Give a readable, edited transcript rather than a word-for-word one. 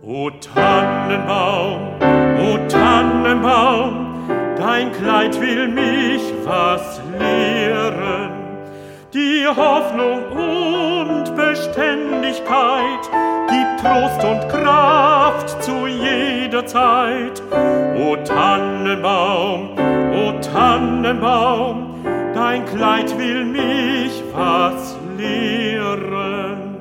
O Tannenbaum, dein Kleid will mich was lehren. Die Hoffnung und Beständigkeit gibt Trost und Kraft zu jeder Zeit. O Tannenbaum, dein Kleid will mich was lehren.